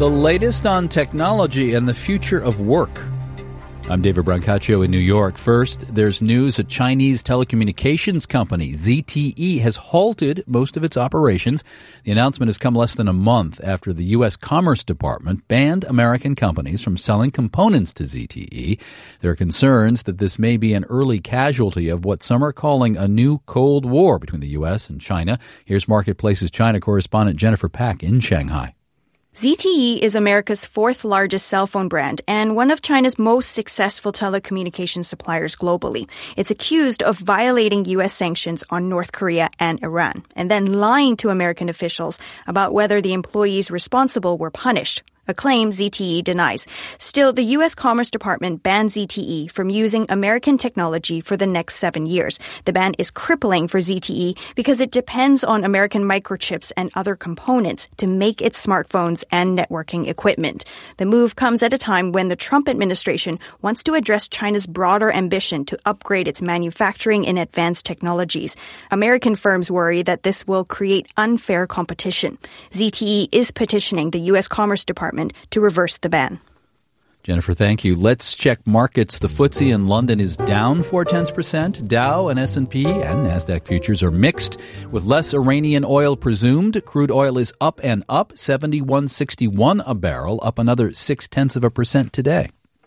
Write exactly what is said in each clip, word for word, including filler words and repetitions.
The latest on technology and the future of work. I'm David Brancaccio in New York. First, there's news a Chinese telecommunications company, Z T E, has halted most of its operations. The announcement has come less than a month after the U S Commerce Department banned American companies from selling components to Z T E. There are concerns that this may be an early casualty of what some are calling a new Cold War between the U S and China. Here's Marketplace's China correspondent Jennifer Pak in Shanghai. Z T E is America's fourth largest cell phone brand and one of China's most successful telecommunications suppliers globally. It's accused of violating U S sanctions on North Korea and Iran, and then lying to American officials about whether the employees responsible were punished. A claim Z T E denies. Still, the U S Commerce Department banned Z T E from using American technology for the next seven years. The ban is crippling for Z T E because it depends on American microchips and other components to make its smartphones and networking equipment. The move comes at a time when the Trump administration wants to address China's broader ambition to upgrade its manufacturing in advanced technologies. American firms worry that this will create unfair competition. Z T E is petitioning the U S Commerce Department to reverse the ban. Jennifer, thank you. Let's check markets. The F T S E in London is down four tenths percent. Dow and S and P and NASDAQ futures are mixed. With less Iranian oil presumed, crude oil is up and up, seventy-one sixty-one a barrel, up another six tenths of a percent today.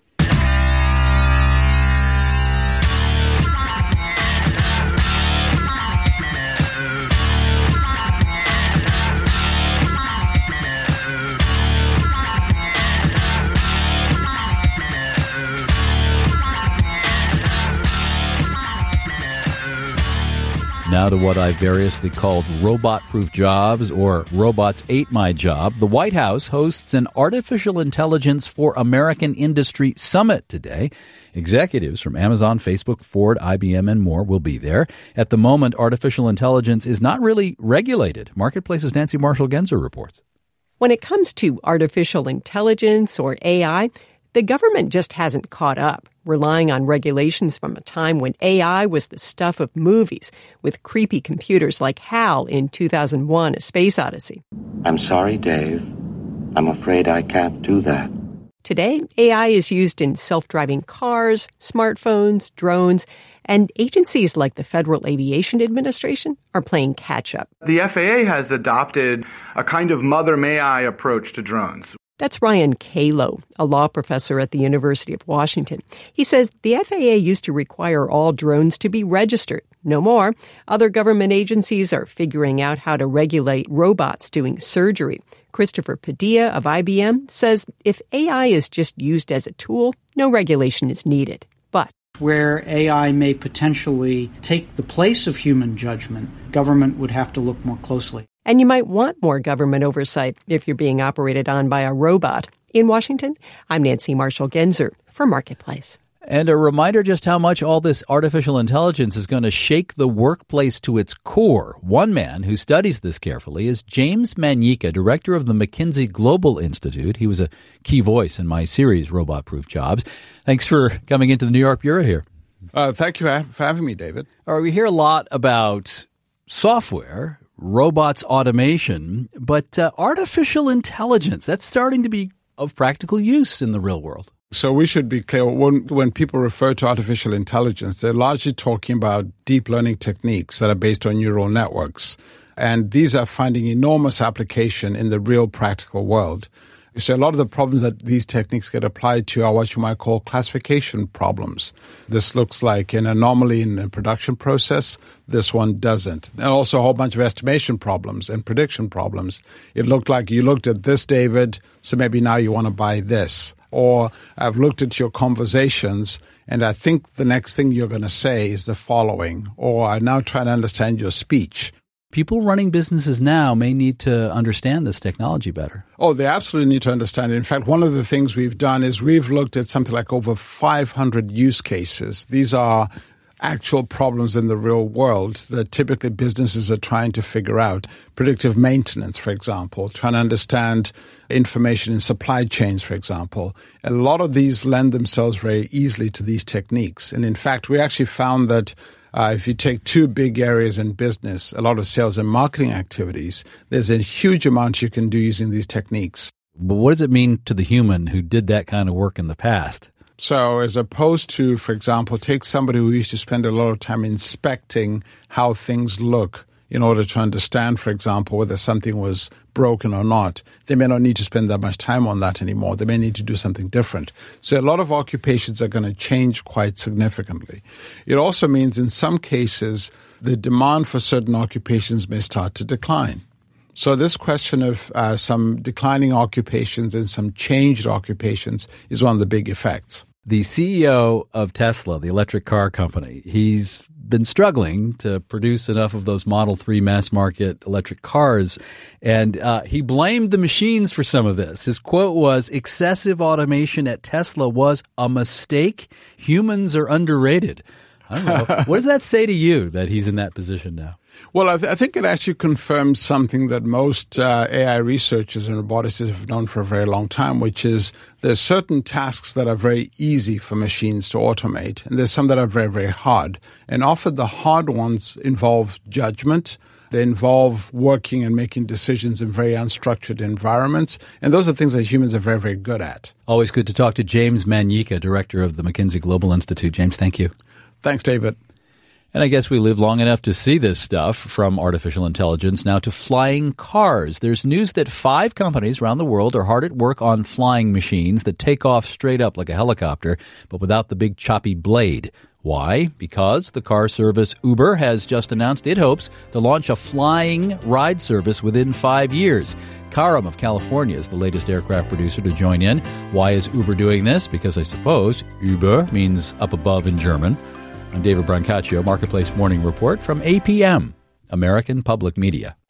Now to what I've variously called robot-proof jobs, or robots ate my job. The White House hosts an Artificial Intelligence for American Industry Summit today. Executives from Amazon, Facebook, Ford, I B M, and more will be there. At the moment, artificial intelligence is not really regulated. Marketplace's Nancy Marshall-Genzer reports. When it comes to artificial intelligence or A I, the government just hasn't caught up, relying on regulations from a time when A I was the stuff of movies, with creepy computers like HAL in two thousand one, A Space Odyssey. I'm sorry, Dave. I'm afraid I can't do that. Today, A I is used in self-driving cars, smartphones, drones, and agencies like the Federal Aviation Administration are playing catch-up. The F A A has adopted a kind of mother may I approach to drones. That's Ryan Kalo, a law professor at the University of Washington. He says the F A A used to require all drones to be registered. No more. Other government agencies are figuring out how to regulate robots doing surgery. Christopher Padilla of I B M says if A I is just used as a tool, no regulation is needed. But where A I may potentially take the place of human judgment, government would have to look more closely. And you might want more government oversight if you're being operated on by a robot. In Washington, I'm Nancy Marshall-Genzer for Marketplace. And a reminder just how much all this artificial intelligence is going to shake the workplace to its core. One man who studies this carefully is James Manyika, director of the McKinsey Global Institute. He was a key voice in my series, Robot Proof Jobs. Thanks for coming into the New York Bureau here. Uh, thank you for having me, David. All right, we hear a lot about software, robots, automation, but uh, artificial intelligence, that's starting to be of practical use in the real world. So we should be clear, when, when people refer to artificial intelligence, they're largely talking about deep learning techniques that are based on neural networks. And these are finding enormous application in the real practical world. So a lot of the problems that these techniques get applied to are what you might call classification problems. This looks like an anomaly in a production process. This one doesn't. And also a whole bunch of estimation problems and prediction problems. It looked like you looked at this, David, so maybe now you want to buy this. Or I've looked at your conversations, and I think the next thing you're going to say is the following. Or I'm now trying to understand your speech. People running businesses now may need to understand this technology better. Oh, they absolutely need to understand it. In fact, one of the things we've done is we've looked at something like over five hundred use cases. These are actual problems in the real world that typically businesses are trying to figure out. Predictive maintenance, for example, trying to understand information in supply chains, for example. A lot of these lend themselves very easily to these techniques. And in fact, we actually found that Uh, if you take two big areas in business, a lot of sales and marketing activities, there's a huge amount you can do using these techniques. But what does it mean to the human who did that kind of work in the past? So as opposed to, for example, take somebody who used to spend a lot of time inspecting how things look in order to understand, for example, whether something was broken or not. They may not need to spend that much time on that anymore. They may need to do something different. So a lot of occupations are going to change quite significantly. It also means in some cases, the demand for certain occupations may start to decline. So this question of uh, some declining occupations and some changed occupations is one of the big effects. The C E O of Tesla, the electric car company, he's been struggling to produce enough of those Model three mass market electric cars. And uh, he blamed the machines for some of this. His quote was, "Excessive automation at Tesla was a mistake. Humans are underrated." I don't know. What does that say to you that he's in that position now? Well, I, th- I think it actually confirms something that most uh, A I researchers and roboticists have known for a very long time, which is there's certain tasks that are very easy for machines to automate, and there's some that are very, very hard. And often the hard ones involve judgment. They involve working and making decisions in very unstructured environments. And those are things that humans are very, very good at. Always good to talk to James Manyika, director of the McKinsey Global Institute. James, thank you. Thanks, David. And I guess we live long enough to see this stuff, from artificial intelligence now to flying cars. There's news that five companies around the world are hard at work on flying machines that take off straight up like a helicopter, but without the big choppy blade. Why? Because the car service Uber has just announced it hopes to launch a flying ride service within five years. Caram of California is the latest aircraft producer to join in. Why is Uber doing this? Because I suppose Uber means up above in German. I'm David Brancaccio, Marketplace Morning Report from A P M, American Public Media.